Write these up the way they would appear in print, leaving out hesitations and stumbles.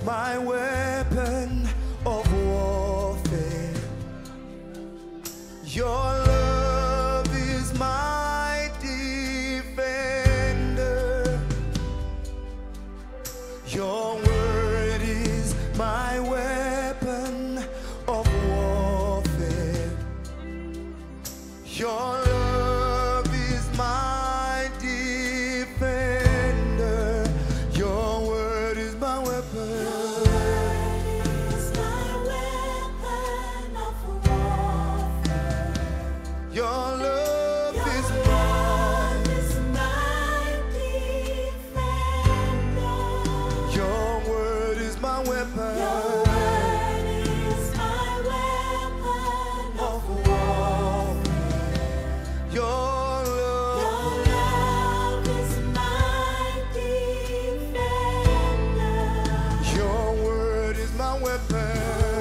my weapon of warfare. Your love is my defender. Your word is my weapon of warfare. Your love is my defender. Your word is my weapon. Your love is my defender. Your word is my weapon. Your word is my weapon of warfare. Your love is my defender. Your word is my weapon.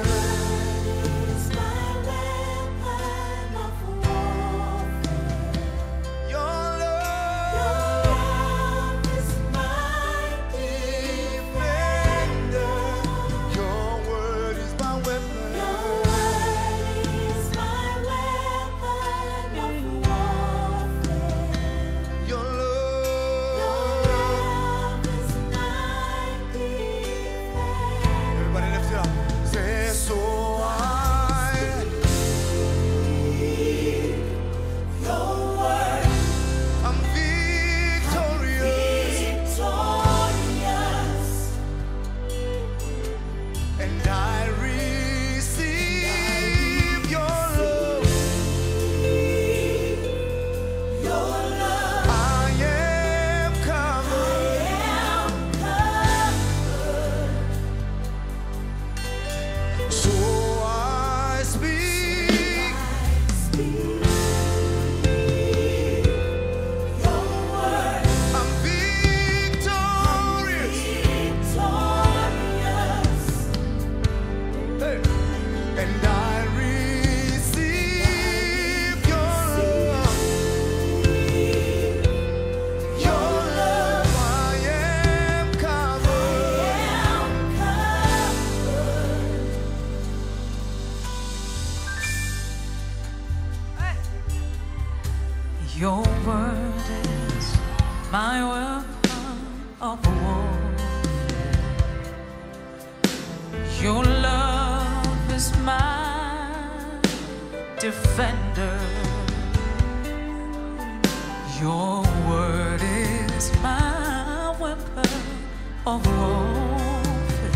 Your word is my weapon of war. Your love is my defender. Your word is my weapon of warfare.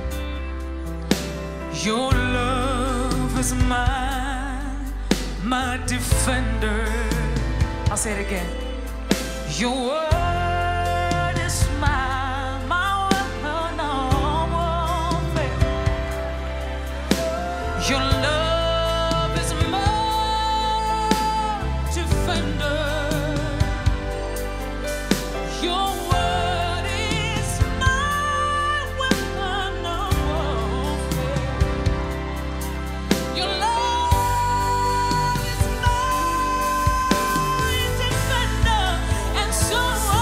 Your love is my defender. I'll say it again. Your word is my weapon of warfare. Your love is my defender. Your word is my weapon of warfare. Your love is my defender, and so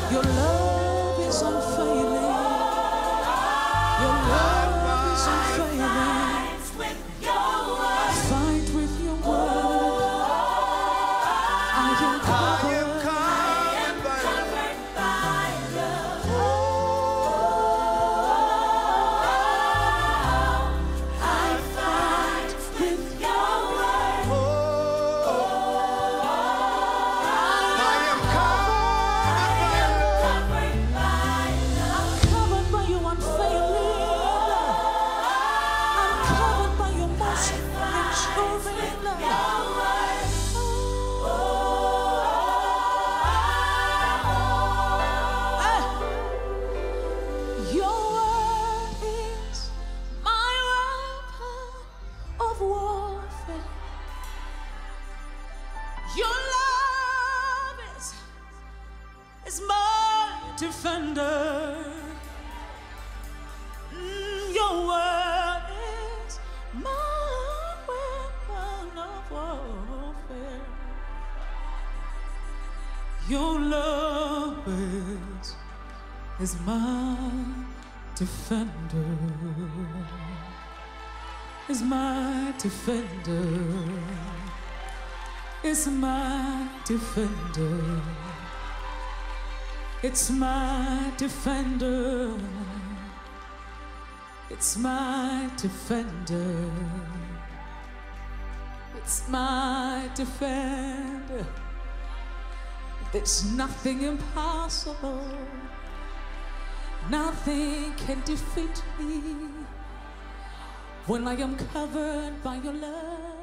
Your love is unfailing. Your love is unfailing. Fight with your word. I am covered by love. I fight with your word. I am covered by love. I'm covered by your unfailing love. I'm covered by your most enduring love. Your word is my weapon of warfare. Your love is my defender. Your word is my weapon of warfare. Your love is my defender. Is my defender. Is my defender. It's my defender. It's my defender. It's my defender. There's nothing impossible. Nothing can defeat me when I am covered by your love.